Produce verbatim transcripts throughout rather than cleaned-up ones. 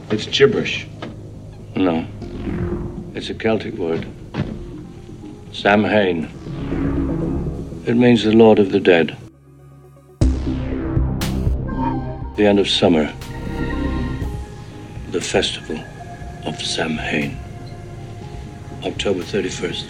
It's gibberish. No. It's a Celtic word. Samhain. It means the Lord of the Dead. The end of summer. The festival of Samhain. October thirty-first.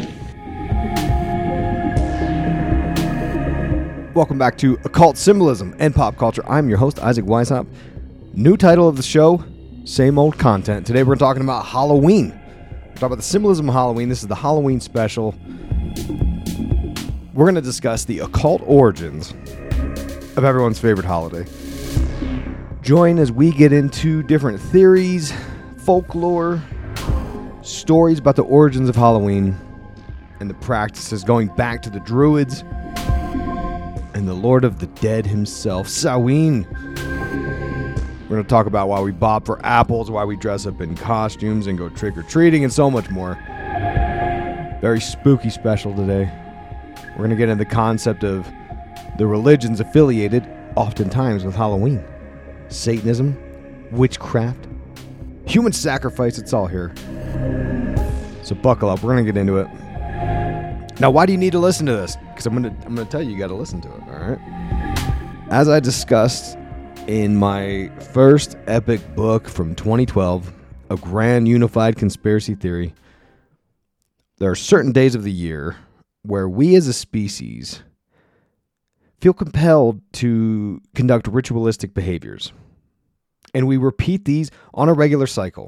Welcome back to Occult Symbolism and Pop Culture. I'm your host, Isaac Weishaupt. New title of the show, same old content. Today we're talking about Halloween. We're talking about the symbolism of Halloween. This is the Halloween special. We're going to discuss the occult origins of everyone's favorite holiday. Join as we get into different theories, folklore, stories about the origins of Halloween, and the practices going back to the Druids and the Lord of the Dead himself, Samhain. We're going to talk about why we bob for apples, why we dress up in costumes and go trick-or-treating, and so much more. Very spooky special today. We're going to get into the concept of the religions affiliated, oftentimes, with Halloween. Satanism, witchcraft, human sacrifice, it's all here. So buckle up, we're going to get into it. Now, why do you need to listen to this? Because I'm going to I'm going to tell you, you got to listen to it, all right? As I discussed in my first epic book from twenty twelve, A Grand Unified Conspiracy Theory, there are certain days of the year where we as a species feel compelled to conduct ritualistic behaviors. And we repeat these on a regular cycle.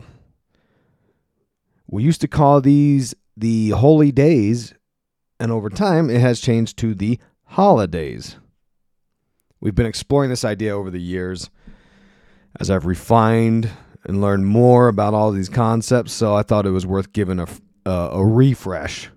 We used to call these the holy days, and over time it has changed to the holidays. We've been exploring this idea over the years as I've refined and learned more about all these concepts, so I thought it was worth giving a, uh, a refresh.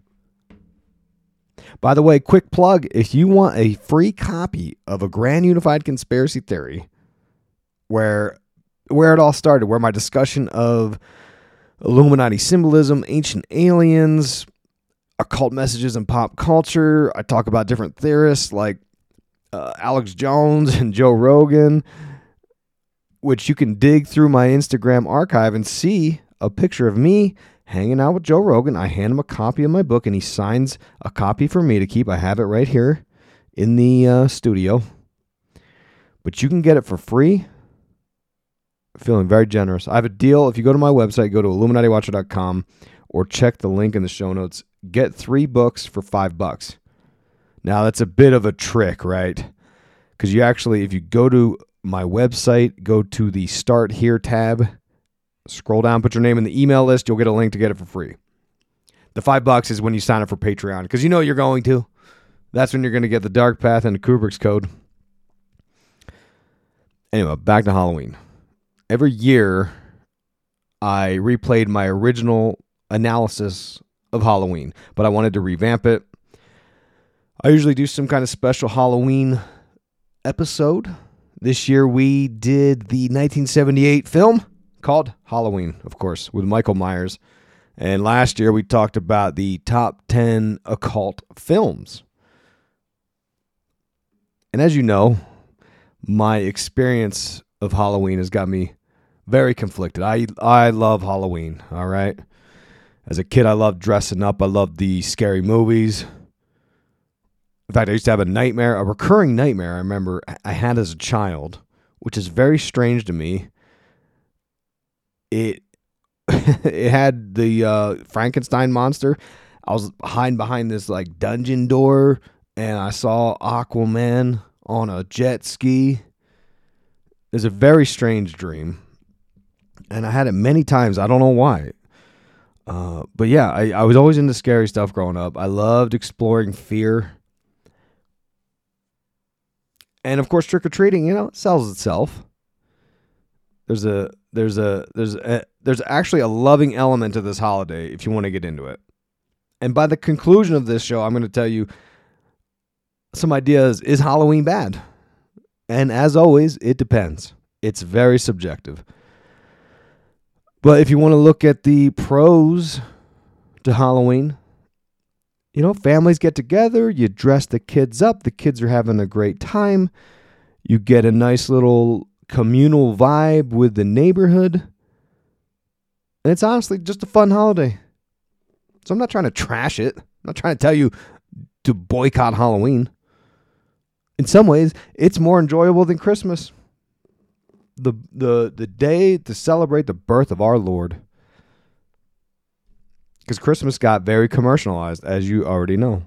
By the way, quick plug, if you want a free copy of A Grand Unified Conspiracy Theory, where where it all started, where my discussion of Illuminati symbolism, ancient aliens, occult messages in pop culture, I talk about different theorists like uh, Alex Jones and Joe Rogan, which you can dig through my Instagram archive and see a picture of me hanging out with Joe Rogan. I hand him a copy of my book, and he signs a copy for me to keep. I have it right here in the uh, studio. But you can get it for free. Feeling very generous. I have a deal. If you go to my website, go to illuminati watcher dot com or check the link in the show notes. Get three books for five bucks. Now, that's a bit of a trick, right? Because you actually, if you go to my website, go to the Start Here tab, scroll down, put your name in the email list, you'll get a link to get it for free. The five bucks is when you sign up for Patreon, because you know you're going to. That's when you're going to get the Dark Path and the Kubrick's Code. Anyway, back to Halloween. Every year, I replayed my original analysis of Halloween, but I wanted to revamp it. I usually do some kind of special Halloween episode. This year, we did the nineteen seventy-eight film called Halloween, of course, with Michael Myers. And last year, we talked about the top ten occult films. And as you know, my experience of Halloween has got me very conflicted. I I love Halloween, all right? As a kid, I loved dressing up. I loved the scary movies. In fact, I used to have a nightmare, a recurring nightmare I remember I had as a child, which is very strange to me. It it had the uh, Frankenstein monster. I was hiding behind this like dungeon door, and I saw Aquaman on a jet ski. It was a very strange dream, and I had it many times. I don't know why. Uh, but yeah, I, I was always into scary stuff growing up. I loved exploring fear. And of course, trick-or-treating, you know, it sells itself. There's a there's a there's a there's actually a loving element to this holiday if you want to get into it. And by the conclusion of this show, I'm going to tell you some ideas. Is Halloween bad? And as always, it depends. It's very subjective. But if you want to look at the pros to Halloween, you know, families get together, you dress the kids up, the kids are having a great time, you get a nice little communal vibe with the neighborhood. And it's honestly just a fun holiday. So I'm not trying to trash it. I'm not trying to tell you to boycott Halloween. In some ways, it's more enjoyable than Christmas. The the the day to celebrate the birth of our Lord. Because Christmas got very commercialized, as you already know.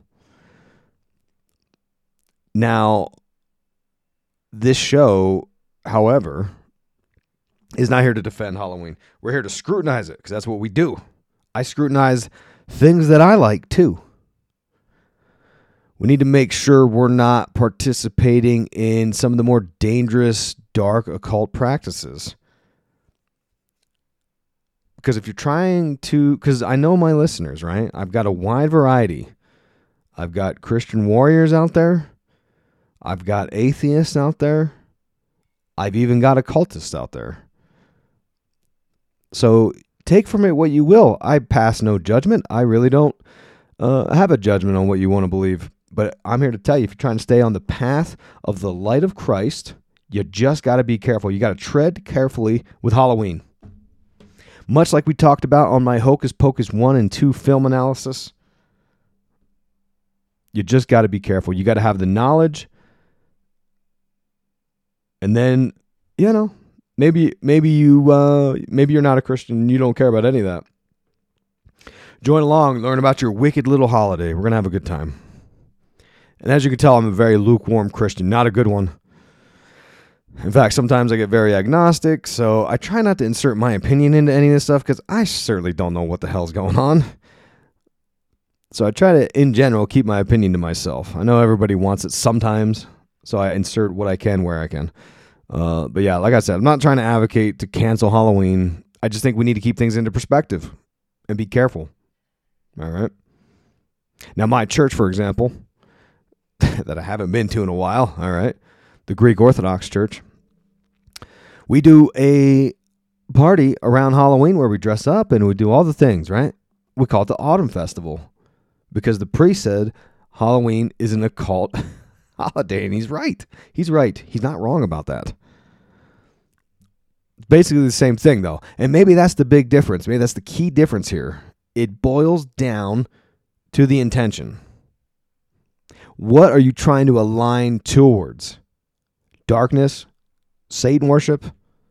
Now, this show, however, is not here to defend Halloween. We're here to scrutinize it, because that's what we do. I scrutinize things that I like, too. We need to make sure we're not participating in some of the more dangerous, dark, occult practices. Because if you're trying to, because I know my listeners, right? I've got a wide variety. I've got Christian warriors out there. I've got atheists out there. I've even got occultists out there. So take from it what you will. I pass no judgment. I really don't uh, have a judgment on what you want to believe. But I'm here to tell you, if you're trying to stay on the path of the light of Christ, you just got to be careful. You got to tread carefully with Halloween. Much like we talked about on my Hocus Pocus one and two film analysis, you just got to be careful. You got to have the knowledge. And then, you know, maybe maybe you uh, maybe you're not a Christian and you don't care about any of that. Join along, learn about your wicked little holiday. We're going to have a good time. And as you can tell, I'm a very lukewarm Christian, not a good one. In fact, sometimes I get very agnostic, so I try not to insert my opinion into any of this stuff because I certainly don't know what the hell's going on. So I try to, in general, keep my opinion to myself. I know everybody wants it sometimes, so I insert what I can where I can. Uh, but yeah, like I said, I'm not trying to advocate to cancel Halloween. I just think we need to keep things into perspective and be careful. All right? Now, my church, for example, that I haven't been to in a while, all right, the Greek Orthodox Church, we do a party around Halloween where we dress up and we do all the things, right? We call it the Autumn Festival because the priest said Halloween is an occult holiday, and he's right. He's right. He's not wrong about that. Basically the same thing, though, and maybe that's the big difference. Maybe that's the key difference here. It boils down to the intention. What are you trying to align towards? Darkness, Satan worship,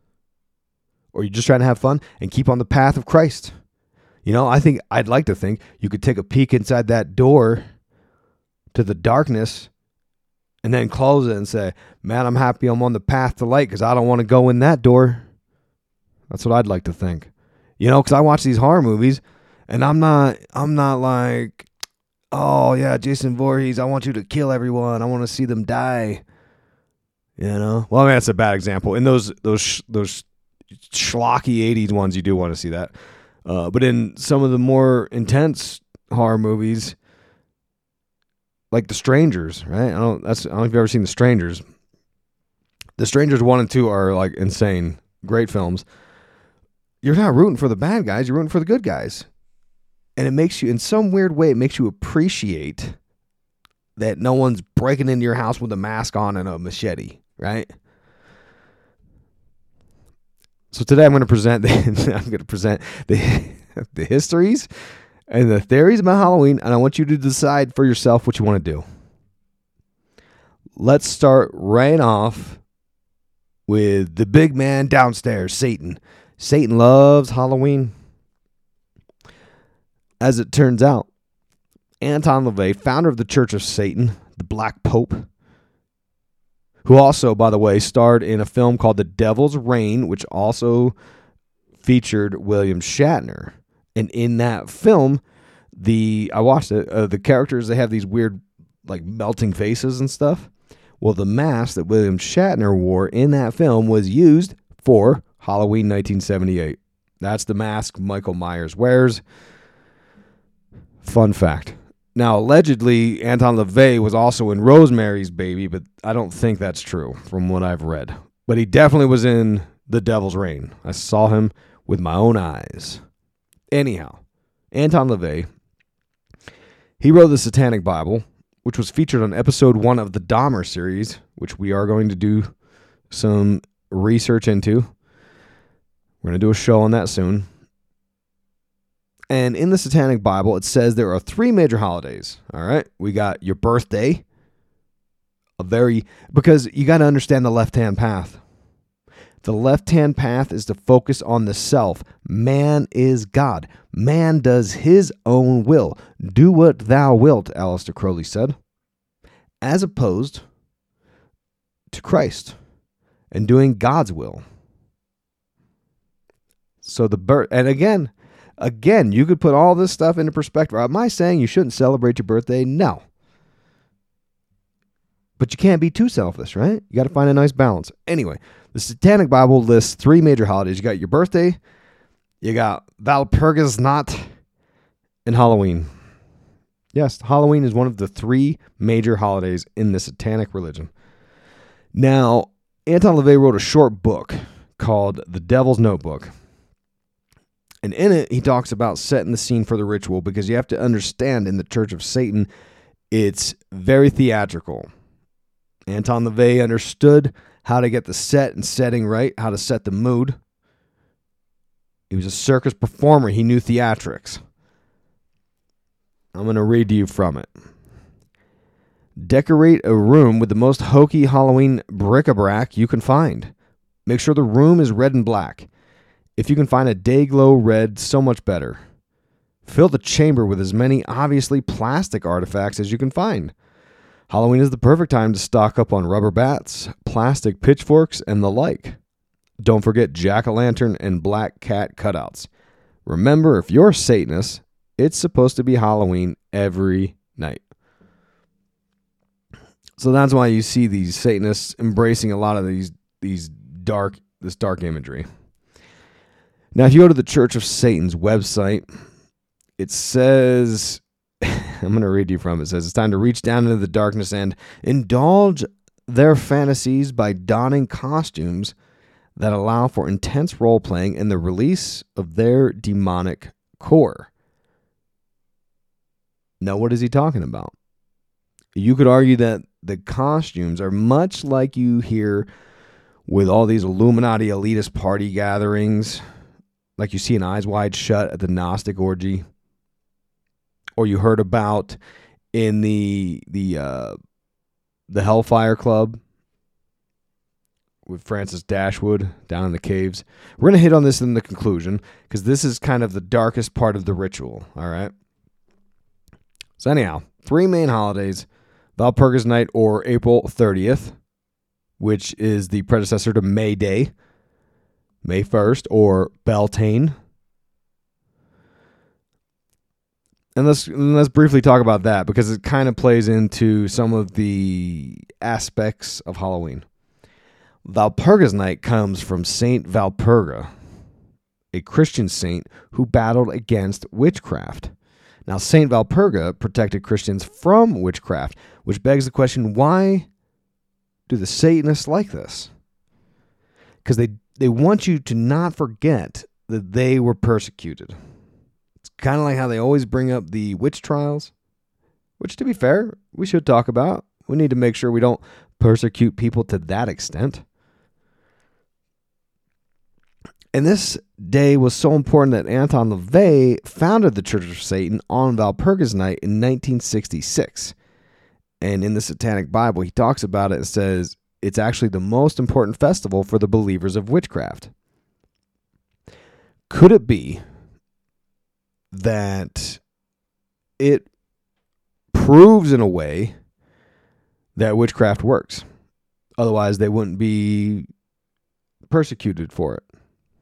or are you just trying to have fun and keep on the path of Christ? You know, I think I'd like to think you could take a peek inside that door to the darkness and then close it and say, man, I'm happy I'm on the path to light because I don't want to go in that door. That's what I'd like to think. You know, because I watch these horror movies and I'm not, I'm not like, oh yeah, Jason Voorhees, I want you to kill everyone. I want to see them die. You know, well, I mean, that's a bad example. In those those those schlocky eighties ones, you do want to see that. Uh, but in some of the more intense horror movies, like The Strangers, right? I don't. That's I don't know if you've ever seen The Strangers. The Strangers one and two are like insane, great films. You're not rooting for the bad guys; you're rooting for the good guys, and it makes you, in some weird way, it makes you appreciate that no one's breaking into your house with a mask on and a machete. Right. So today I'm going to present the, I'm going to present the the histories and the theories about Halloween, and I want you to decide for yourself what you want to do. Let's start right off with the big man downstairs, Satan. Satan loves Halloween. As it turns out, Anton LaVey, founder of the Church of Satan, the Black Pope, who also, by the way, starred in a film called The Devil's Reign, which also featured William Shatner. And in that film, the I watched it, uh, the characters, they have these weird, like, melting faces and stuff. Well, the mask that William Shatner wore in that film was used for Halloween nineteen seventy-eight. That's the mask Michael Myers wears. Fun fact. Now, allegedly, Anton LaVey was also in Rosemary's Baby, but I don't think that's true from what I've read. But he definitely was in The Devil's Reign. I saw him with my own eyes. Anyhow, Anton LaVey, he wrote the Satanic Bible, which was featured on episode one of the Dahmer series, which we are going to do some research into. We're going to do a show on that soon. And in the Satanic Bible, it says there are three major holidays. All right. We got your birthday, a very, because you got to understand the left-hand path. The left-hand path is to focus on the self. Man is God. Man does his own will. Do what thou wilt, Aleister Crowley said. As opposed to Christ and doing God's will. So the birth, and again, again, you could put all this stuff into perspective. Am I saying you shouldn't celebrate your birthday? No. But you can't be too selfish, right? You got to find a nice balance. Anyway, the Satanic Bible lists three major holidays. You got your birthday, you got Walpurgisnacht, and Halloween. Yes, Halloween is one of the three major holidays in the Satanic religion. Now, Anton LaVey wrote a short book called The Devil's Notebook. And in it, he talks about setting the scene for the ritual, because you have to understand, in the Church of Satan, it's very theatrical. Anton LaVey understood how to get the set and setting right, how to set the mood. He was a circus performer. He knew theatrics. I'm going to read to you from it. Decorate a room with the most hokey Halloween bric-a-brac you can find. Make sure the room is red and black. If you can find a day-glow red, so much better. Fill the chamber with as many obviously plastic artifacts as you can find. Halloween is the perfect time to stock up on rubber bats, plastic pitchforks, and the like. Don't forget jack-o'-lantern and black cat cutouts. Remember, if you're a Satanist, it's supposed to be Halloween every night. So that's why you see these Satanists embracing a lot of these these dark this dark imagery. Now, if you go to the Church of Satan's website, it says, I'm going to read you from it. It says, it's time to reach down into the darkness and indulge their fantasies by donning costumes that allow for intense role-playing and the release of their demonic core. Now, what is he talking about? You could argue that the costumes are much like you hear with all these Illuminati elitist party gatherings, like you see in Eyes Wide Shut at the Gnostic orgy, or you heard about in the the uh, the Hellfire Club with Francis Dashwood down in the caves. We're going to hit on this in the conclusion, because this is kind of the darkest part of the ritual, all right? So anyhow, three main holidays: Walpurgisnacht, or April thirtieth, which is the predecessor to May Day, May first, or Beltane. And let's let's briefly talk about that, because it kind of plays into some of the aspects of Halloween. Walpurgisnacht comes from Saint Walpurga, a Christian saint who battled against witchcraft. Now, Saint Walpurga protected Christians from witchcraft, which begs the question, why do the Satanists like this? Because they, they want you to not forget that they were persecuted. It's kind of like how they always bring up the witch trials, which, to be fair, we should talk about. We need to make sure we don't persecute people to that extent. And this day was so important that Anton LaVey founded the Church of Satan on Walpurgisnacht in nineteen sixty-six. And in the Satanic Bible, he talks about it and says it's actually the most important festival for the believers of witchcraft. Could it be that it proves in a way that witchcraft works? Otherwise, they wouldn't be persecuted for it.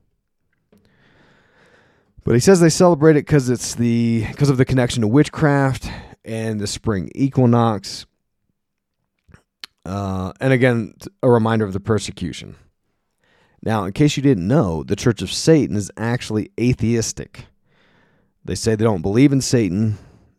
But he says they celebrate it because it's the because of the connection to witchcraft and the spring equinox. Uh, and again, a reminder of the persecution. Now, in case you didn't know, the Church of Satan is actually atheistic. They say they don't believe in Satan,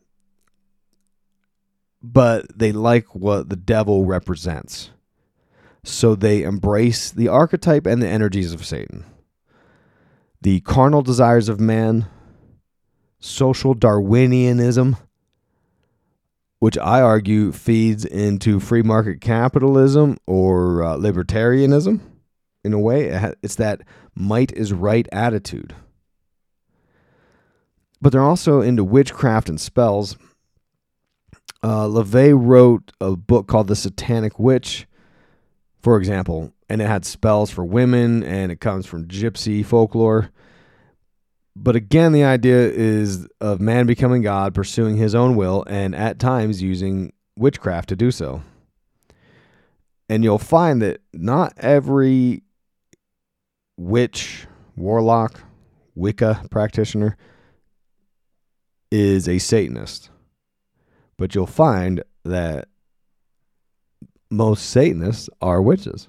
but they like what the devil represents. So they embrace the archetype and the energies of Satan. The carnal desires of man, social Darwinianism, which I argue feeds into free market capitalism or uh, libertarianism. In a way, it's that might is right attitude. but they're also into witchcraft and spells. Uh, LaVey wrote a book called The Satanic Witch, for example, and it had spells for women, and it comes from gypsy folklore. But again, the idea is of man becoming God, pursuing his own will, and at times using witchcraft to do so. And you'll find that not every witch, warlock, Wicca practitioner is a Satanist. But you'll find that most Satanists are witches.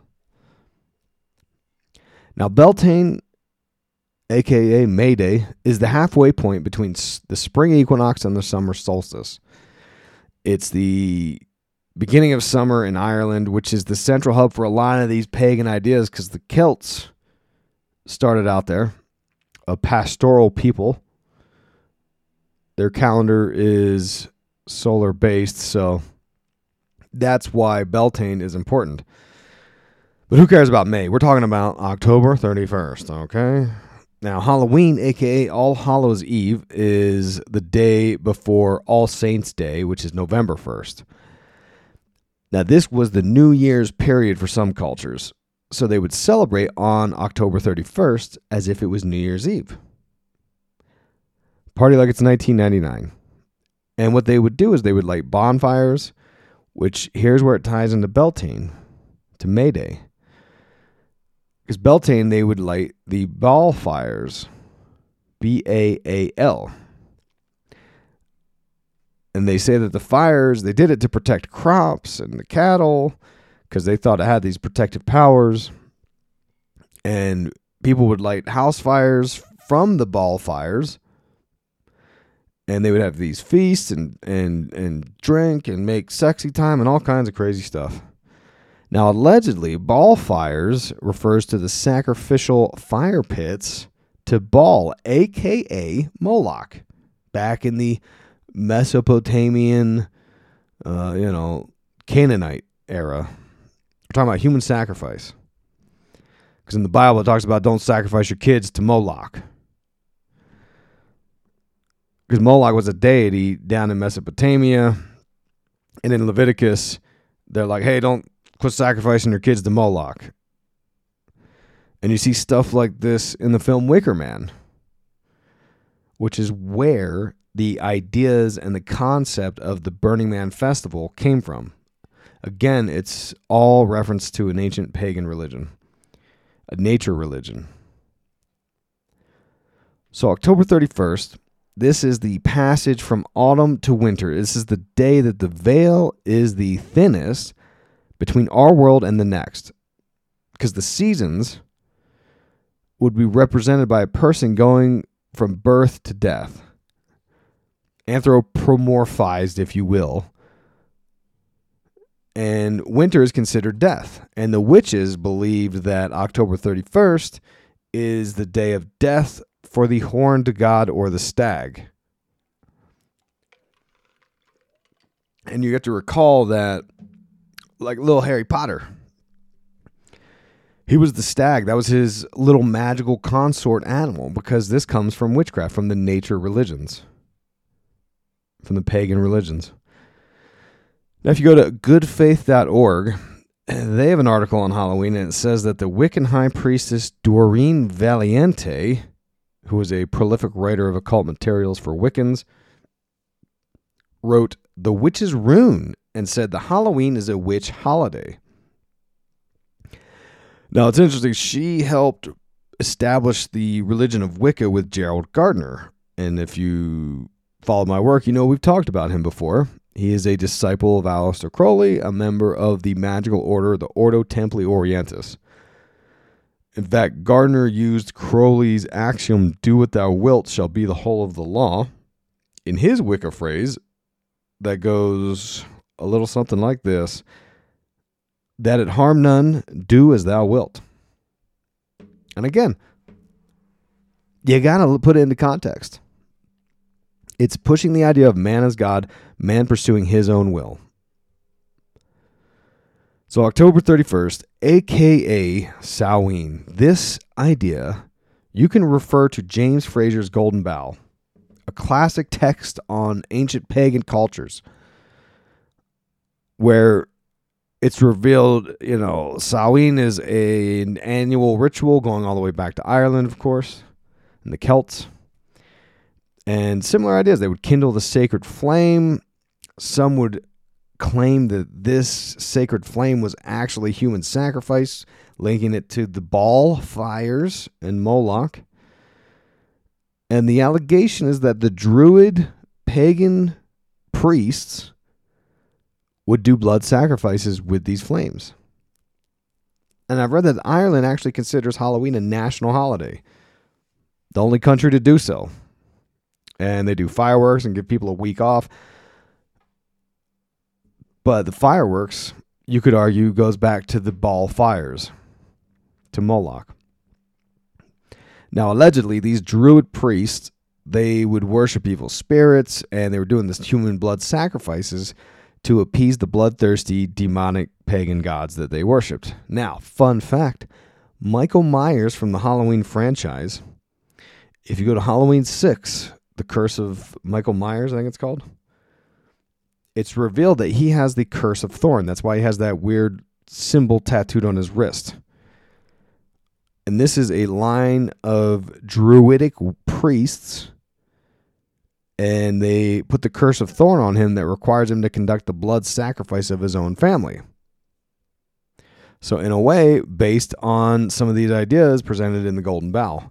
Now, Beltane, a k a. May Day, is the halfway point between the spring equinox and the summer solstice. It's the beginning of summer in Ireland, which is the central hub for a lot of these pagan ideas because the Celts started out there, a pastoral people. Their calendar is solar based, so that's why Beltane is important. But who cares about May? We're talking about October thirty-first, okay? Now, Halloween, a k a. All Hallows Eve, is the day before All Saints Day, which is November first. Now, this was the New Year's period for some cultures, so they would celebrate on October thirty-first as if it was New Year's Eve. Party like it's nineteen ninety-nine. And what they would do is they would light bonfires, which here's where it ties into Beltane, to May Day. Because Beltane, they would light the Baal fires, B A A L. And they say that the fires, they did it to protect crops and the cattle, because they thought it had these protective powers. And people would light house fires from the Baal fires. And they would have these feasts and, and, and drink and make sexy time and all kinds of crazy stuff. Now, allegedly, Baal fires refers to the sacrificial fire pits to Baal, a k a. Moloch, back in the Mesopotamian, uh, you know, Canaanite era. We're talking about human sacrifice. Because in the Bible, it talks about don't sacrifice your kids to Moloch. Because Moloch was a deity down in Mesopotamia. And in Leviticus, they're like, hey, don't quit sacrificing your kids to Moloch. And you see stuff like this in the film Wicker Man, which is where the ideas and the concept of the Burning Man festival came from. Again, it's all reference to an ancient pagan religion, a nature religion. So October thirty-first, this is the passage from autumn to winter. This is the day that the veil is the thinnest between our world and the next. Because the seasons would be represented by a person going from birth to death. Anthropomorphized, if you will. And winter is considered death. And the witches believed that October thirty-first is the day of death for the horned god or the stag. And you have to recall that, like little Harry Potter, he was the stag. That was his little magical consort animal, because this comes from witchcraft, from the nature religions, from the pagan religions. Now, if you go to good faith dot org, they have an article on Halloween, and it says that the Wiccan high priestess Doreen Valiente, who was a prolific writer of occult materials for Wiccans, wrote The Witch's Rune and said the Halloween is a witch holiday. Now, it's interesting. She helped establish the religion of Wicca with Gerald Gardner. And if you follow my work, you know we've talked about him before. He is a disciple of Aleister Crowley, a member of the magical order, the Ordo Templi Orientis. In fact, Gardner used Crowley's axiom, do what thou wilt shall be the whole of the law, in his Wicca phrase that goes a little something like this: that it harm none, do as thou wilt. And again, you got to put it into context. It's pushing the idea of man as God, man pursuing his own will. So October thirty-first, a k a. Samhain. This idea, you can refer to James Frazer's Golden Bough, a classic text on ancient pagan cultures where it's revealed, you know, Samhain is a, an annual ritual going all the way back to Ireland, of course, and the Celts. And similar ideas. They would kindle the sacred flame. Some would claim that this sacred flame was actually human sacrifice, linking it to the Baal fires and Moloch. And the allegation is that the Druid pagan priests would do blood sacrifices with these flames. And I've read that Ireland actually considers Halloween a national holiday. The only country to do so. And they do fireworks and give people a week off. But the fireworks, you could argue, goes back to the Baal fires, to Moloch. Now, allegedly, these Druid priests, they would worship evil spirits, and they were doing this human blood sacrifices to appease the bloodthirsty, demonic pagan gods that they worshipped. Now, fun fact, Michael Myers from the Halloween franchise, if you go to Halloween six, The Curse of Michael Myers, I think it's called, it's revealed that he has the Curse of Thorn. That's why he has that weird symbol tattooed on his wrist. And this is a line of Druidic priests, and they put the Curse of Thorn on him that requires him to conduct the blood sacrifice of his own family. So in a way, based on some of these ideas presented in the Golden Bough.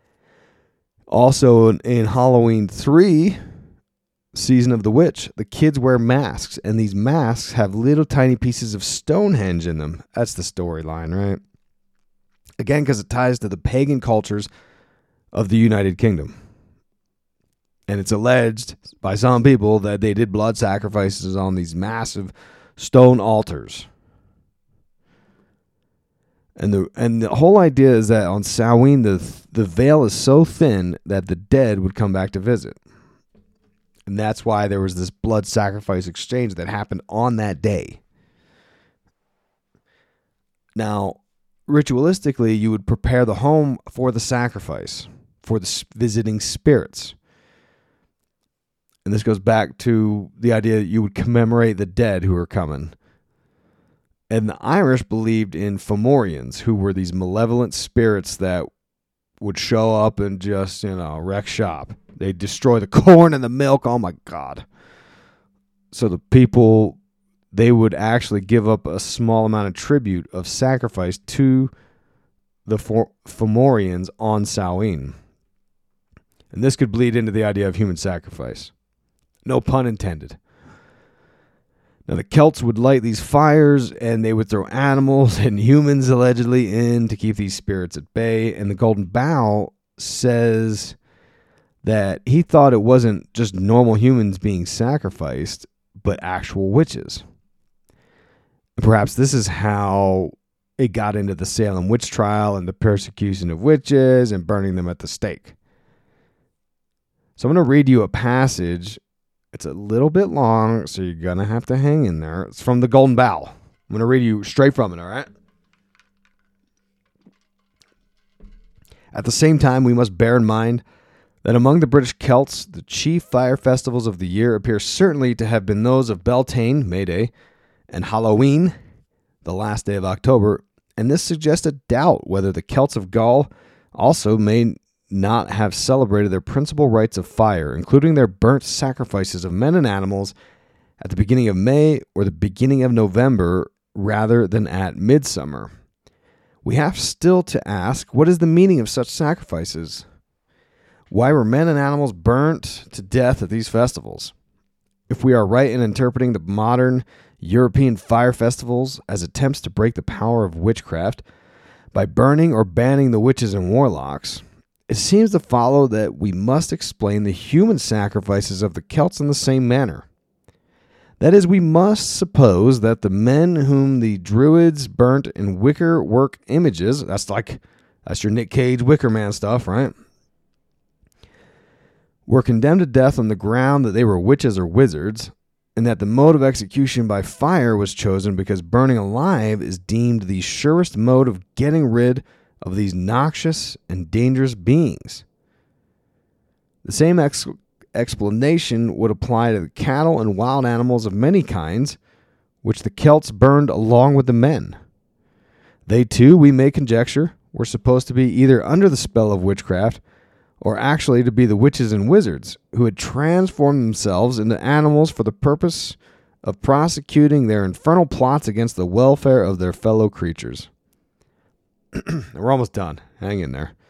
Also in, in Halloween three, Season of the Witch, the kids wear masks, and these masks have little tiny pieces of Stonehenge in them. That's the storyline, right? Again, because it ties to the pagan cultures of the United Kingdom. And it's alleged by some people that they did blood sacrifices on these massive stone altars. And the and the whole idea is that on Samhain, the, the veil is so thin that the dead would come back to visit. And that's why there was this blood sacrifice exchange that happened on that day. Now, ritualistically, you would prepare the home for the sacrifice, for the visiting spirits. And this goes back to the idea that you would commemorate the dead who are coming. And the Irish believed in Fomorians, who were these malevolent spirits that would show up and just, you know, wreck shop. They'd destroy the corn and the milk. Oh, my God. So the people, they would actually give up a small amount of tribute of sacrifice to the Fomorians on Samhain. And this could bleed into the idea of human sacrifice. No pun intended. Now, the Celts would light these fires, and they would throw animals and humans, allegedly, in to keep these spirits at bay. And the Golden Bough says that he thought it wasn't just normal humans being sacrificed, but actual witches. Perhaps this is how it got into the Salem witch trial and the persecution of witches and burning them at the stake. So I'm going to read you a passage. It's a little bit long, so you're going to have to hang in there. It's from the Golden Bough. I'm going to read you straight from it, all right? At the same time, we must bear in mind that among the British Celts, the chief fire festivals of the year appear certainly to have been those of Beltane, May Day, and Halloween, the last day of October, and this suggests a doubt whether the Celts of Gaul also may not have celebrated their principal rites of fire, including their burnt sacrifices of men and animals at the beginning of May or the beginning of November rather than at midsummer. We have still to ask, what is the meaning of such sacrifices? Why were men and animals burnt to death at these festivals? If we are right in interpreting the modern European fire festivals as attempts to break the power of witchcraft by burning or banning the witches and warlocks, it seems to follow that we must explain the human sacrifices of the Celts in the same manner. That is, we must suppose that the men whom the Druids burnt in wicker work images, that's like, that's your Nick Cage Wicker Man stuff, right? Were condemned to death on the ground that they were witches or wizards, and that the mode of execution by fire was chosen because burning alive is deemed the surest mode of getting rid of these noxious and dangerous beings. The same ex- explanation would apply to the cattle and wild animals of many kinds, which the Celts burned along with the men. They too, we may conjecture, were supposed to be either under the spell of witchcraft or actually to be the witches and wizards who had transformed themselves into animals for the purpose of prosecuting their infernal plots against the welfare of their fellow creatures. We're almost done. Hang in there.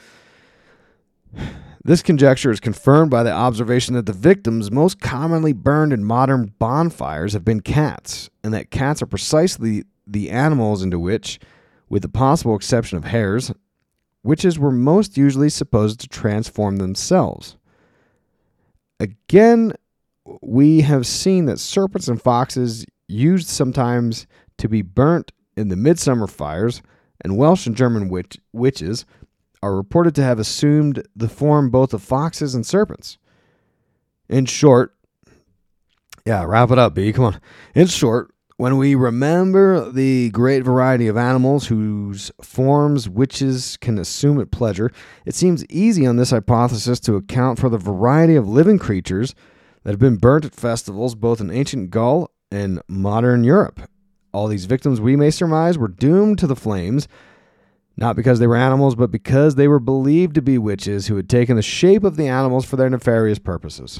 This conjecture is confirmed by the observation that the victims most commonly burned in modern bonfires have been cats, and that cats are precisely the animals into which, with the possible exception of hares, witches were most usually supposed to transform themselves. Again, we have seen that serpents and foxes used sometimes to be burnt in the midsummer fires, and Welsh and German witch- witches are reported to have assumed the form both of foxes and serpents. In short, yeah, wrap it up, B. Come on. In short, when we remember the great variety of animals whose forms witches can assume at pleasure, it seems easy on this hypothesis to account for the variety of living creatures that have been burnt at festivals both in ancient Gaul and modern Europe. All these victims, we may surmise, were doomed to the flames, not because they were animals, but because they were believed to be witches who had taken the shape of the animals for their nefarious purposes.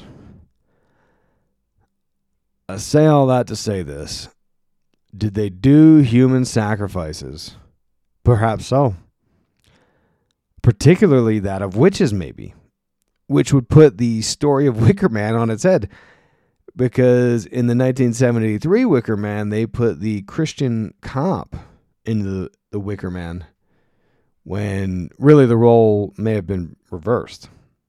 I say all that to say this. Did they do human sacrifices? Perhaps so. Particularly that of witches, maybe. Which would put the story of Wicker Man on its head. Because in the nineteen seventy-three Wicker Man, they put the Christian cop into the, the Wicker Man, when really the role may have been reversed.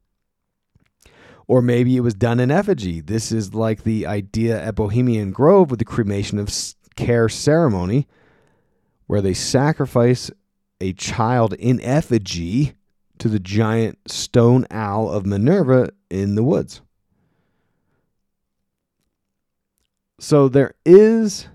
Or maybe it was done in effigy. This is like the idea at Bohemian Grove with the cremation of care ceremony, where they sacrifice a child in effigy to the giant stone owl of Minerva in the woods. So there is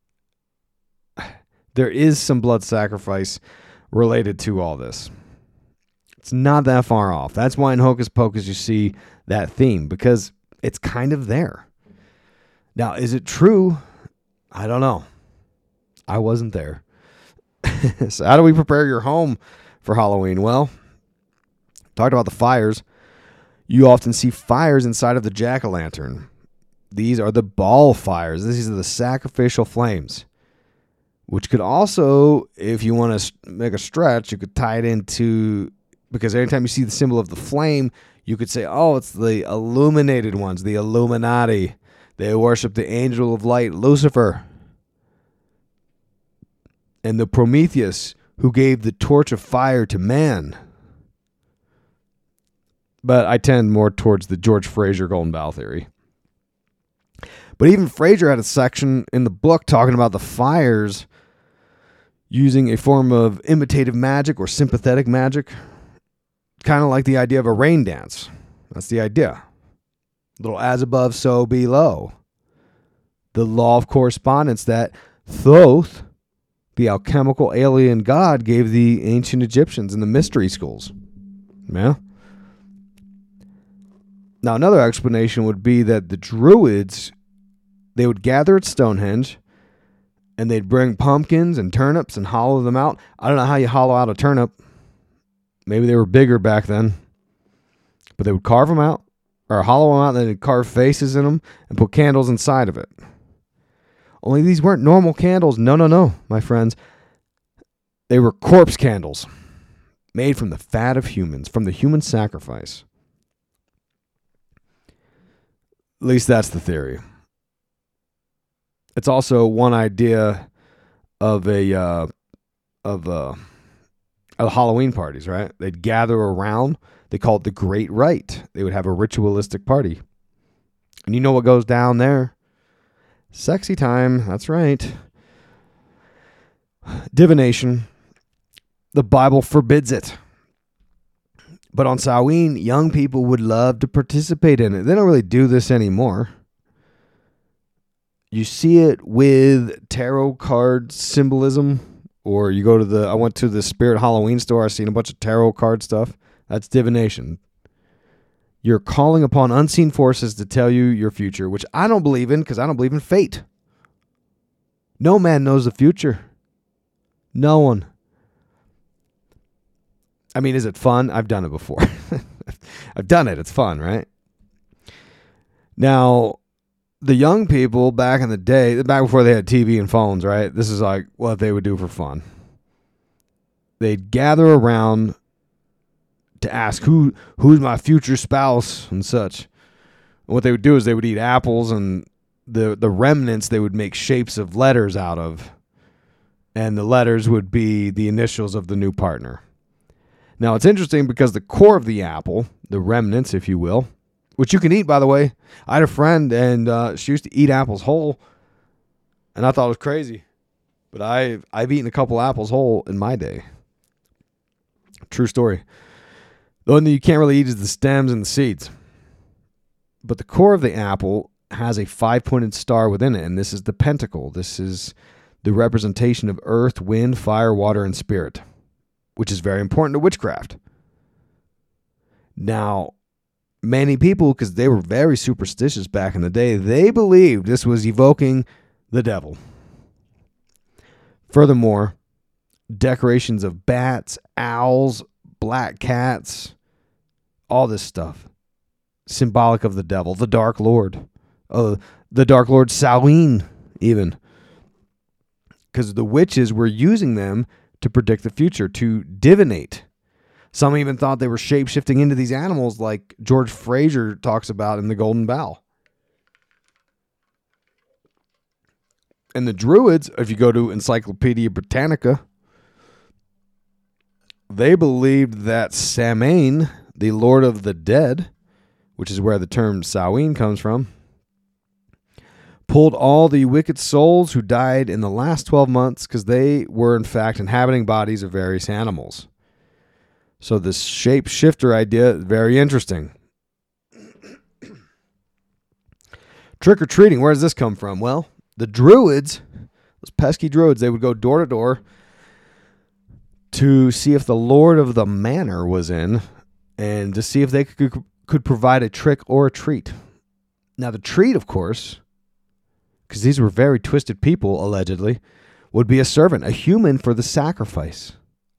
there is some blood sacrifice related to all this. It's not that far off. That's why in Hocus Pocus you see that theme, because it's kind of there. Now, is it true? I don't know. I wasn't there. So how do we prepare your home for Halloween? Well, talked about the fires. You often see fires inside of the jack-o'-lantern. These are the ball fires. These are the sacrificial flames, which could also, if you want to make a stretch, you could tie it into, because anytime you see the symbol of the flame, you could say, oh, it's the illuminated ones, the Illuminati. They worship the angel of light, Lucifer. And the Prometheus, who gave the torch of fire to man. But I tend more towards the George Fraser Golden Bough theory. But even Fraser had a section in the book talking about the fires using a form of imitative magic or sympathetic magic. Kind of like the idea of a rain dance. That's the idea. A little as above, so below. The law of correspondence that Thoth, the alchemical alien god, gave the ancient Egyptians in the mystery schools. Yeah. Now, another explanation would be that the Druids, they would gather at Stonehenge, and they'd bring pumpkins and turnips and hollow them out. I don't know how you hollow out a turnip. Maybe they were bigger back then. But they would carve them out, or hollow them out, and then they'd carve faces in them and put candles inside of it. Only these weren't normal candles. No, no, no, my friends. They were corpse candles made from the fat of humans, from the human sacrifice. At least that's the theory. It's also one idea of a uh, of uh, of Halloween parties, right? They'd gather around. They call it the Great Rite. They would have a ritualistic party, and you know what goes down there? Sexy time. That's right. Divination. The Bible forbids it. But on Samhain, young people would love to participate in it. They don't really do this anymore. You see it with tarot card symbolism, or you go to the, I went to the Spirit Halloween store, I've seen a bunch of tarot card stuff. That's divination. You're calling upon unseen forces to tell you your future, which I don't believe in because I don't believe in fate. No man knows the future. No one. I mean, is it fun? I've done it before. I've done it. It's fun, right? Now, the young people back in the day, back before they had T V and phones, right? This is like what they would do for fun. They'd gather around to ask who who's my future spouse and such. And what they would do is they would eat apples, and the the remnants they would make shapes of letters out of, and the letters would be the initials of the new partner. Now it's interesting because the core of the apple, the remnants, if you will, which you can eat, by the way. I had a friend, and uh, she used to eat apples whole, and I thought it was crazy, but I've I've eaten a couple apples whole in my day. True story. The only thing you can't really eat is the stems and the seeds. But the core of the apple has a five-pointed star within it, and this is the pentacle. This is the representation of earth, wind, fire, water, and spirit, which is very important to witchcraft. Now, many people, because they were very superstitious back in the day, they believed this was evoking the devil. Furthermore, decorations of bats, owls, black cats, all this stuff, symbolic of the devil, the Dark Lord, uh, the Dark Lord Samhain, even, because the witches were using them to predict the future, to divinate. Some even thought they were shape-shifting into these animals, like George Fraser talks about in The Golden Bough. And the Druids, if you go to Encyclopedia Britannica, they believed that Samhain, the Lord of the Dead, which is where the term Samhain comes from, pulled all the wicked souls who died in the last twelve months because they were, in fact, inhabiting bodies of various animals. So this shape-shifter idea is very interesting. Trick-or-treating, where does this come from? Well, the Druids, those pesky Druids, they would go door to door to see if the Lord of the Manor was in and to see if they could, could provide a trick or a treat. Now, the treat, of course, because these were very twisted people, allegedly, would be a servant, a human for the sacrifice.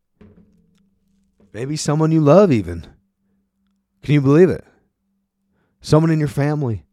Maybe someone you love, even. Can you believe it? Someone in your family.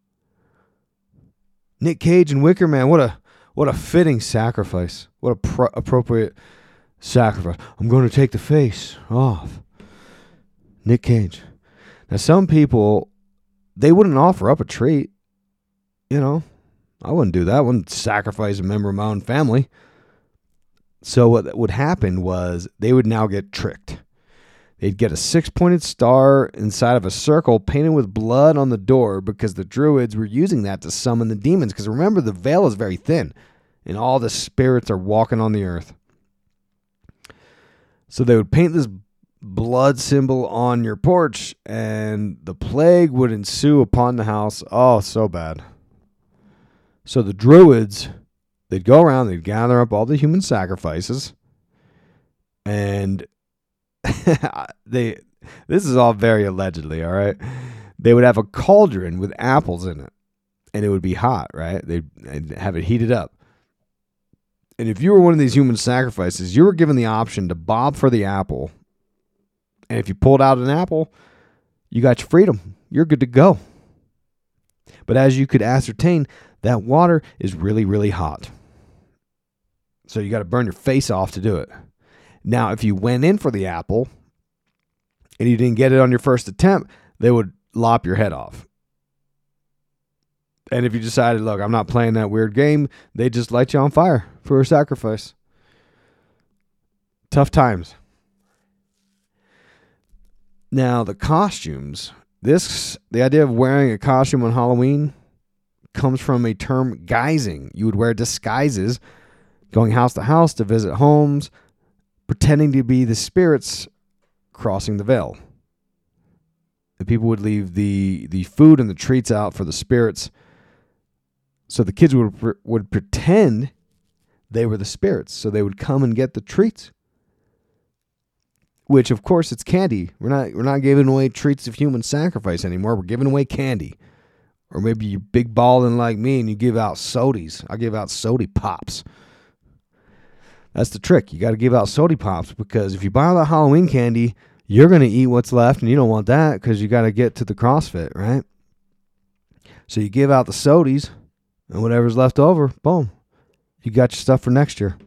Nick Cage and Wicker Man, what a what a fitting sacrifice. What a pro- appropriate sacrifice. I'm going to take the face off. Nick Cage. Now, some people, they wouldn't offer up a treat. You know, I wouldn't do that. I wouldn't sacrifice a member of my own family. So what would happen was they would now get tricked. They'd get a six-pointed star inside of a circle painted with blood on the door because the Druids were using that to summon the demons. Because remember, the veil is very thin, and all the spirits are walking on the earth. So they would paint this blood symbol on your porch, and the plague would ensue upon the house. Oh, so bad. So the Druids, they'd go around, they'd gather up all the human sacrifices, and they, this is all very allegedly, all right? They would have a cauldron with apples in it, and it would be hot, right? They'd, they'd have it heated up. And if you were one of these human sacrifices, you were given the option to bob for the apple. And if you pulled out an apple, you got your freedom. You're good to go. But as you could ascertain, that water is really, really hot. So you got to burn your face off to do it. Now, if you went in for the apple and you didn't get it on your first attempt, they would lop your head off. And if you decided, look, I'm not playing that weird game, they just light you on fire for a sacrifice. Tough times. Now, the costumes. This, the idea of wearing a costume on Halloween comes from a term guising. You would wear disguises, going house to house to visit homes, pretending to be the spirits crossing the veil. The people would leave the, the food and the treats out for the spirits. So the kids would would pretend they were the spirits. So they would come and get the treats. which of course it's candy. We're not we're not giving away treats of human sacrifice anymore. We're giving away candy. Or maybe you're big balling like me and you give out sodies. I give out sody pops. That's the trick. You got to give out sody pops, because if you buy all that Halloween candy, you're going to eat what's left, and you don't want that because you got to get to the CrossFit, right? So you give out the sodies, and whatever's left over, boom, you got your stuff for next year.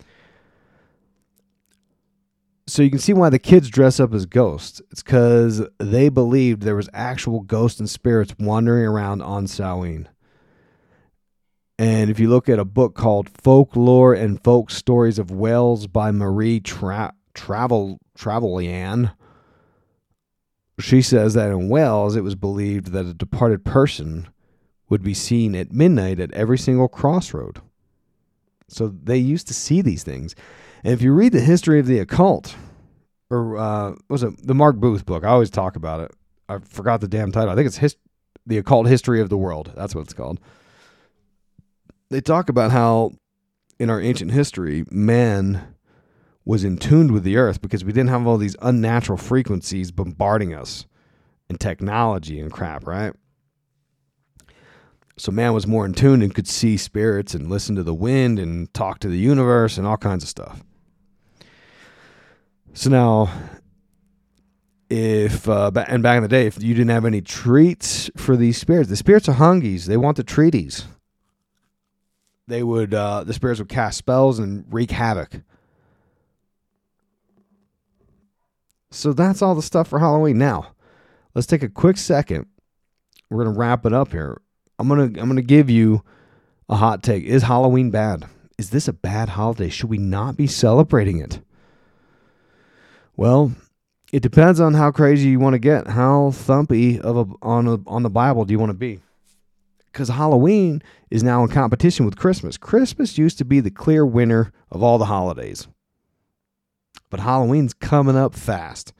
So you can see why the kids dress up as ghosts. It's because they believed there was actual ghosts and spirits wandering around on Samhain. And if you look at a book called Folklore and Folk Stories of Wales by Marie Tra- Travel Travelian, she says that in Wales it was believed that a departed person would be seen at midnight at every single crossroad. So they used to see these things. And if you read the history of the occult, or uh, what was it the Mark Booth book? I always talk about it. I forgot the damn title. I think it's his, The Occult History of the World. That's what it's called. They talk about how in our ancient history, man was in tune with the earth because we didn't have all these unnatural frequencies bombarding us and technology and crap, right? So man was more in tune and could see spirits and listen to the wind and talk to the universe and all kinds of stuff. So now, if, uh, and back in the day, if you didn't have any treats for these spirits, the spirits are hungies. They want the treaties. They would, uh, the spirits would cast spells and wreak havoc. So that's all the stuff for Halloween. Now, let's take a quick second. We're going to wrap it up here. I'm going to I'm going to give you a hot take. Is Halloween bad? Is this a bad holiday? Should we not be celebrating it? Well, it depends on how crazy you want to get. How thumpy of a on a, on the Bible do you want to be? Because Halloween is now in competition with Christmas. Christmas used to be the clear winner of all the holidays. But Halloween's coming up fast.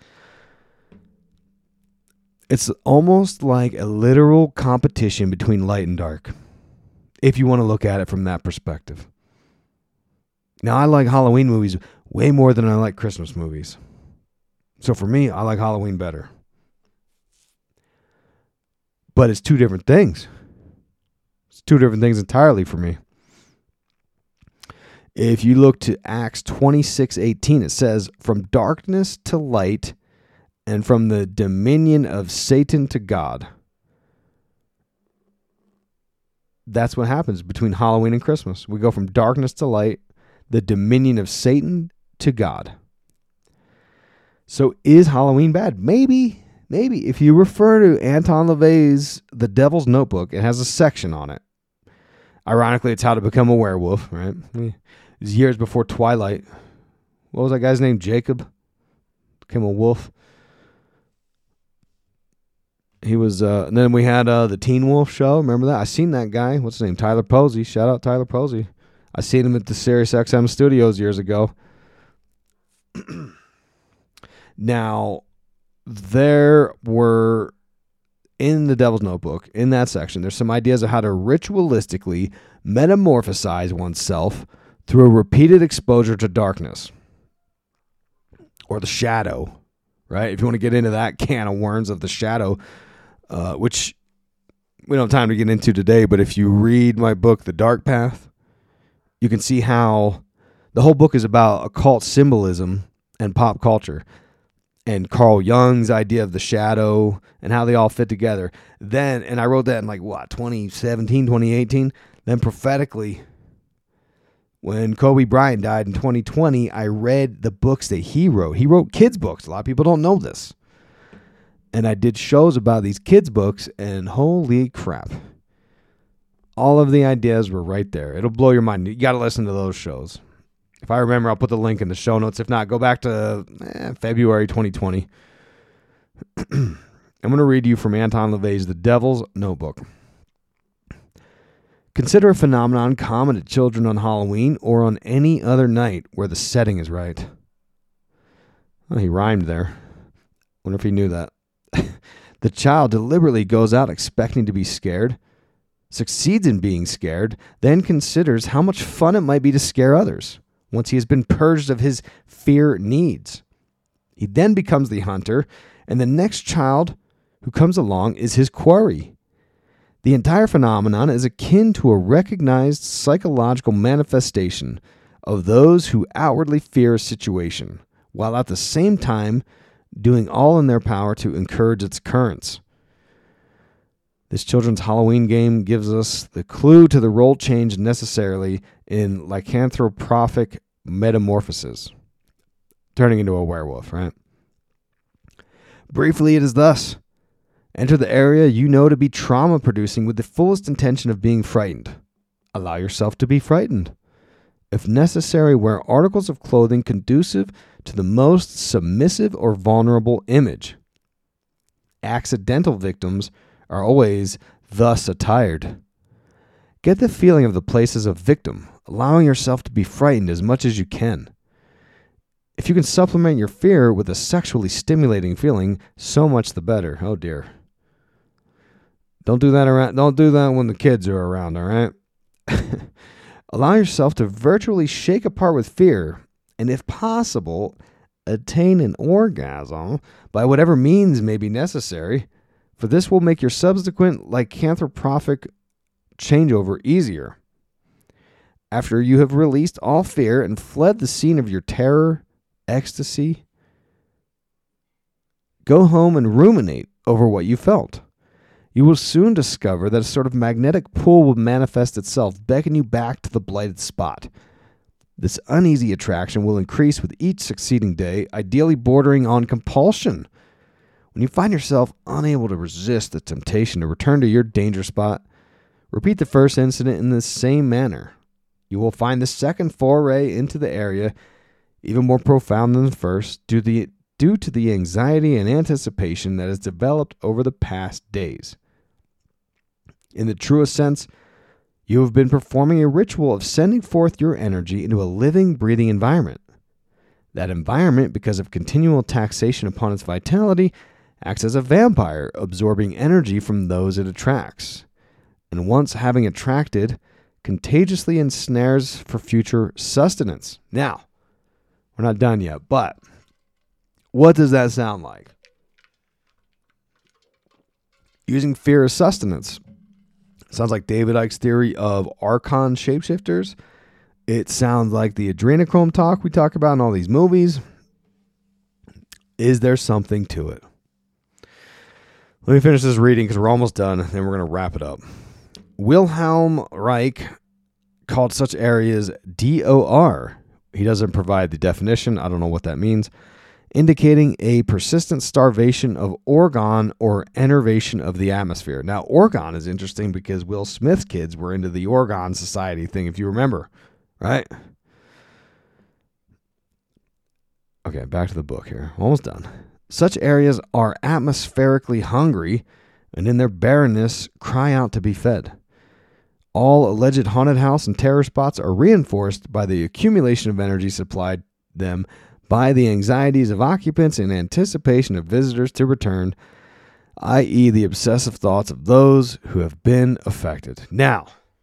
It's almost like a literal competition between light and dark, if you want to look at it from that perspective. Now, I like Halloween movies way more than I like Christmas movies. So for me, I like Halloween better. But it's two different things. It's two different things entirely for me. If you look to Acts twenty-six eighteen, it says, "From darkness to light, and from the dominion of Satan to God." That's what happens between Halloween and Christmas. We go from darkness to light, the dominion of Satan to God. So is Halloween bad? Maybe. Maybe. If you refer to Anton LaVey's The Devil's Notebook, it has a section on it. Ironically, it's how to become a werewolf, right? It was years before Twilight. What was that guy's name? Jacob? Became a wolf. He was, uh, and then we had uh, the Teen Wolf show. Remember that? I seen that guy. What's his name? Tyler Posey. Shout out Tyler Posey. I seen him at the Sirius X M studios years ago. Now, there were, in the Devil's Notebook, in that section, there's some ideas of how to ritualistically metamorphosize oneself through repeated exposure to darkness or the shadow, right? If you want to get into that can of worms of the shadow, uh, which we don't have time to get into today, but if you read my book, The Dark Path, you can see how the whole book is about occult symbolism and pop culture. And Carl Jung's idea of the shadow and how they all fit together. Then, and I wrote that in like, what, twenty seventeen, twenty eighteen? Then prophetically, when Kobe Bryant died in twenty twenty, I read the books that he wrote. He wrote kids' books. A lot of people don't know this. And I did shows about these kids' books, and holy crap. All of the ideas were right there. It'll blow your mind. You got to listen to those shows. If I remember, I'll put the link in the show notes. If not, go back to eh, February twenty twenty. I'm going to read you from Anton LaVey's The Devil's Notebook. Consider a phenomenon common to children on Halloween or on any other night where the setting is right. Well, he rhymed there. Wonder if he knew that. The child deliberately goes out expecting to be scared, succeeds in being scared, then considers how much fun it might be to scare others. Once he has been purged of his fear needs, He then becomes the hunter, and the next child who comes along is his quarry. The entire phenomenon is akin to a recognized psychological manifestation of those who outwardly fear a situation, while at the same time doing all in their power to encourage its occurrence. This children's Halloween game gives us the clue to the role change necessarily in lycanthropic metamorphosis, turning into a werewolf, right? Briefly, it is thus. Enter the area you know to be trauma-producing with the fullest intention of being frightened. Allow yourself to be frightened. If necessary, wear articles of clothing conducive to the most submissive or vulnerable image. Accidental victims are always thus attired. Get the feeling of the place as a victim, allowing yourself to be frightened as much as you can. If you can supplement your fear with a sexually stimulating feeling, so much the better. Oh dear. Don't do that around. Don't do that when the kids are around, all right? Allow yourself to virtually shake apart with fear, and if possible, attain an orgasm by whatever means may be necessary, for this will make your subsequent lycanthropic changeover easier. After you have released all fear and fled the scene of your terror, ecstasy, go home and ruminate over what you felt. You will soon discover that a sort of magnetic pull will manifest itself, beckoning you back to the blighted spot. This uneasy attraction will increase with each succeeding day, ideally bordering on compulsion. When you find yourself unable to resist the temptation to return to your danger spot, repeat the first incident in the same manner. You will find the second foray into the area even more profound than the first, due, the, due to the anxiety and anticipation that has developed over the past days. In the truest sense, you have been performing a ritual of sending forth your energy into a living, breathing environment. That environment, because of continual taxation upon its vitality, acts as a vampire, absorbing energy from those it attracts. And once having attracted, contagiously ensnares for future sustenance. Now, we're not done yet, but what does that sound like? Using fear as sustenance. Sounds like David Icke's theory of Archon shapeshifters. It sounds like the adrenochrome talk we talk about in all these movies. Is there something to it? Let me finish this reading because we're almost done, then we're going to wrap it up. Wilhelm Reich called such areas D O R. He doesn't provide the definition. I don't know what that means. Indicating a persistent starvation of orgone or enervation of the atmosphere. Now, orgone is interesting because Will Smith's kids were into the Orgone Society thing, if you remember, right? Okay, back to the book here. Almost done. Such areas are atmospherically hungry and in their barrenness cry out to be fed. All alleged haunted house and terror spots are reinforced by the accumulation of energy supplied them by the anxieties of occupants in anticipation of visitors to return, that is the obsessive thoughts of those who have been affected. Now,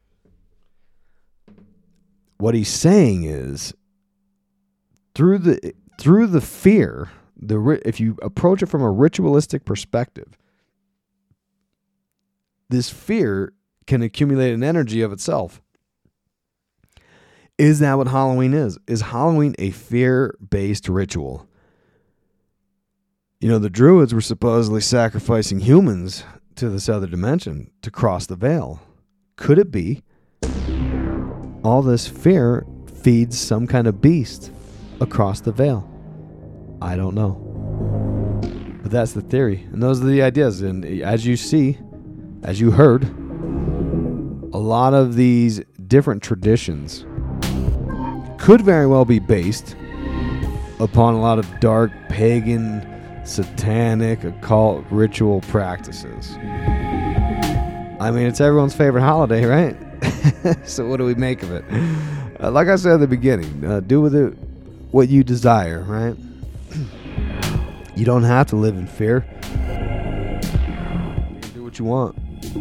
what he's saying is, through the through the fear, the if you approach it from a ritualistic perspective, this fear can accumulate an energy of itself. Is that what Halloween is? Is Halloween a fear-based ritual? You know, the Druids were supposedly sacrificing humans to this other dimension to cross the veil. Could it be all this fear feeds some kind of beast across the veil? I don't know. But that's the theory. And those are the ideas. And as you see, as you heard, a lot of these different traditions could very well be based upon a lot of dark, pagan, satanic, occult ritual practices. I mean, it's everyone's favorite holiday, right? So what do we make of it? Uh, like I said at the beginning, uh, do with it what you desire, right? You don't have to live in fear. You can do what you want.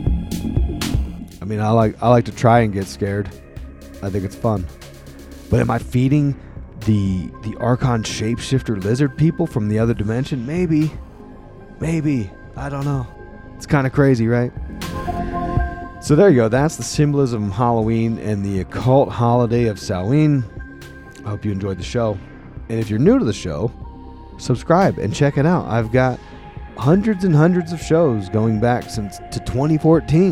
I mean, I like I like to try and get scared. I think it's fun. But am I feeding the the Archon shapeshifter lizard people from the other dimension? Maybe. Maybe. I don't know. It's kind of crazy, right? So there you go. That's the symbolism of Halloween and the occult holiday of Samhain. I hope you enjoyed the show. And if you're new to the show, subscribe and check it out. I've got hundreds and hundreds of shows going back since to twenty fourteen,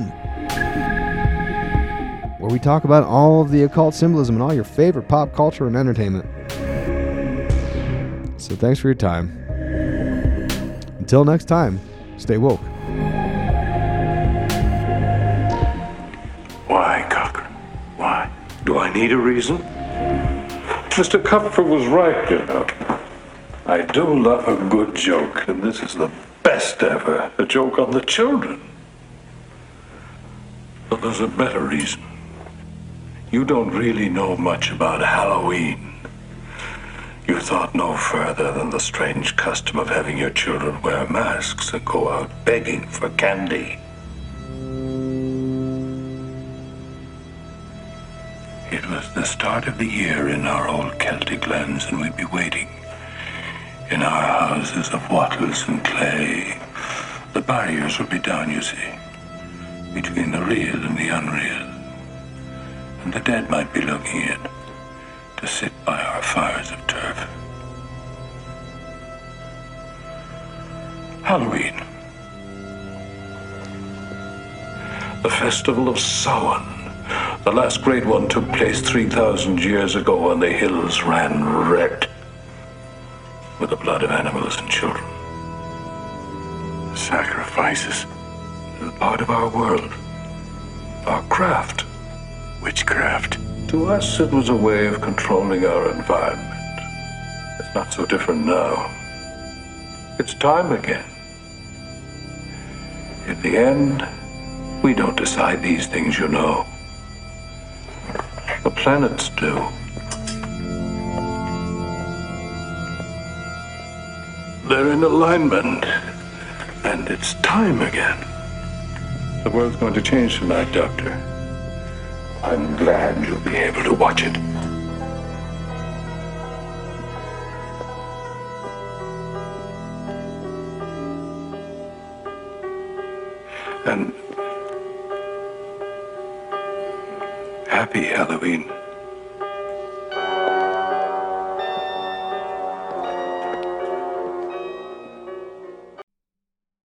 where we talk about all of the occult symbolism and all your favorite pop culture and entertainment. So thanks for your time. Until next time, stay woke. Why, Cochran? Why? Do I need a reason? Mister Kupfer was right, you know. I do love a good joke, and this is the best ever. A joke on the children. But there's a better reason. You don't really know much about Halloween. You thought no further than the strange custom of having your children wear masks and go out begging for candy. It was the start of the year in our old Celtic lands, and we'd be waiting in our houses of wattles and clay. The barriers would be down, you see, between the real and the unreal. And the dead might be looking in to sit by our fires of turf. Halloween. The festival of Samhain. The last great one took place three thousand years ago, and the hills ran red with the blood of animals and children. Sacrifices are part of our world, our craft. Witchcraft. To us, it was a way of controlling our environment. It's not so different now. It's time again. In the end, we don't decide these things, you know. The planets do. They're in alignment, and it's time again. The world's going to change tonight, Doctor. I'm glad you'll be able to watch it. And happy Halloween.